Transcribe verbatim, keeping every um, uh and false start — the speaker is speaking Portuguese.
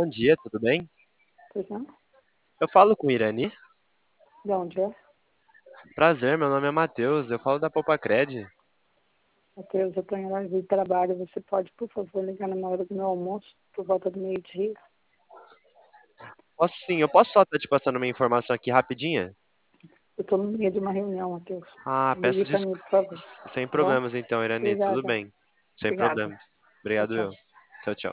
Bom dia, tudo bem? Pois não? Eu falo com Irani. De onde é? Prazer, meu nome é Matheus, eu falo da Popacred. Matheus, eu estou em hora de trabalho. Você pode, por favor, ligar na hora do meu almoço, por volta do meio-dia? Posso sim, eu posso só estar te passando uma informação aqui rapidinha? Eu estou no meio de uma reunião, Matheus. Ah, peço Ligue para mim, por favor. desculpas. Sem Tá bom? problemas então, Irani, tudo Obrigada. bem. Sem Obrigada. problemas. Tchau, Obrigado tchau. eu. Tchau, tchau.